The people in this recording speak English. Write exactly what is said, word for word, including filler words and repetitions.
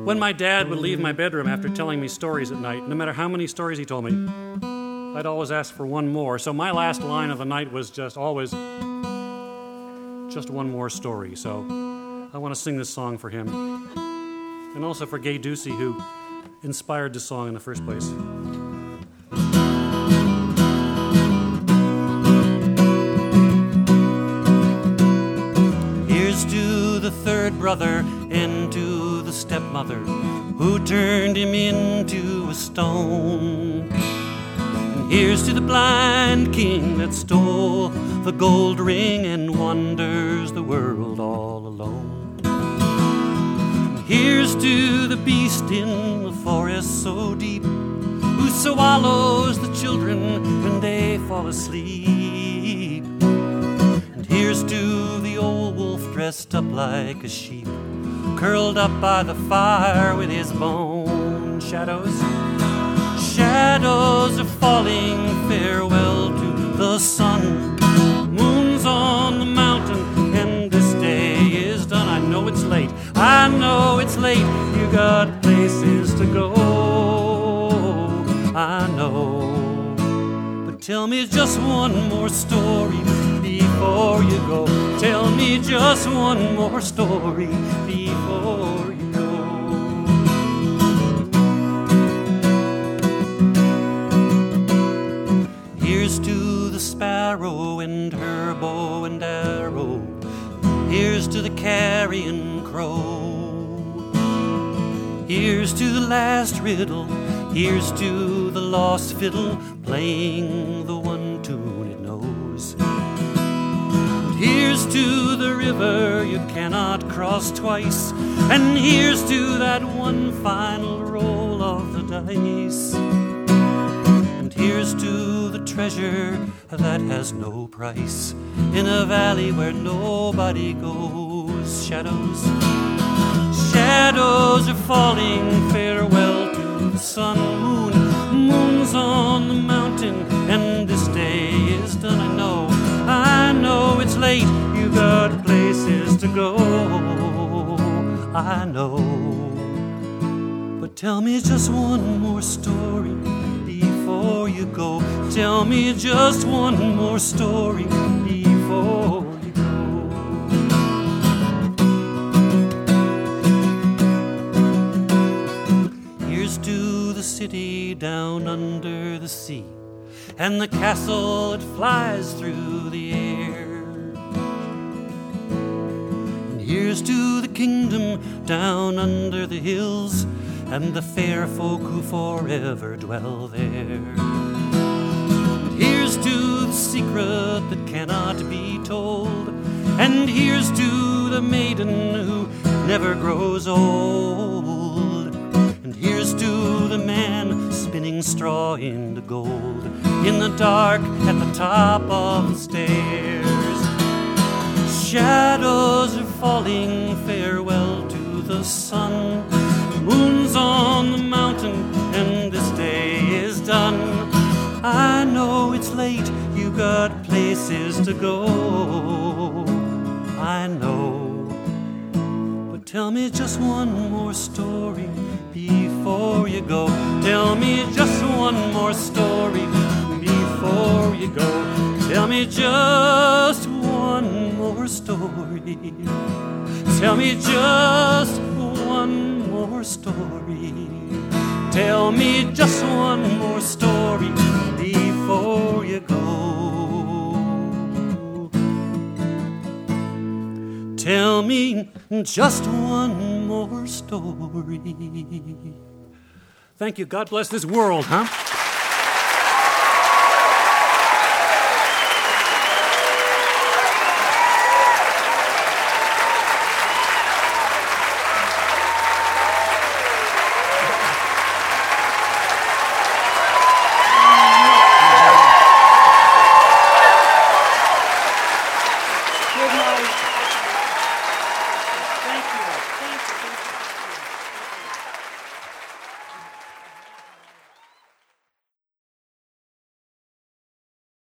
When my dad would leave my bedroom after telling me stories at night, no matter how many stories he told me, I'd always ask for one more. So my last line of the night was just always, just one more story. So I want to sing this song for him. And also for Gay Ducey, who inspired this song in the first place. Here's to the third brother and to the stepmother who turned him into a stone. And here's to the blind king that stole the gold ring and wanders the world all alone. Here's to the beast in the forest so deep, who swallows the children when they fall asleep. And here's to the old wolf dressed up like a sheep, curled up by the fire with his bone. Shadows, shadows are falling, farewell to the sun. Moon's on the mountain and this day is done. I know it's late, I know it's late, you got places to go, I know. But tell me just one more story before you go. Tell me just one more story before you go. Here's to the sparrow and her bow and arrow. Here's to the carrion crow. Here's to the last riddle. Here's to the lost fiddle playing the one tune it knows. Here's to the river you cannot cross twice. And here's to that one final roll of the dice. And here's to the treasure that has no price in a valley where nobody goes. Shadows, shadows are falling, farewell to the sun. Moon, moon's on the mountain and this day is done. I know, I know it's late, you got places to go, I know. But tell me just one more story before you go. Tell me just one more story before you go. Here's to the city down under the sea, and the castle that flies through the air. And here's to the kingdom down under the hills, and the fair folk who forever dwell there. And here's to the secret that cannot be told, and here's to the maiden who never grows old. And here's to the man spinning straw into gold in the dark at the top of the stairs. Shadows are falling, farewell to the sun. Moon's on the mountain and this day is done. I know it's late, you got places to go, I know. But tell me just one more story before you go. Tell me just one more story before you go. Tell me just one more story. Tell me just one more story. Tell me just one more story before you go. Tell me just one more story. Thank you. God bless this world, huh?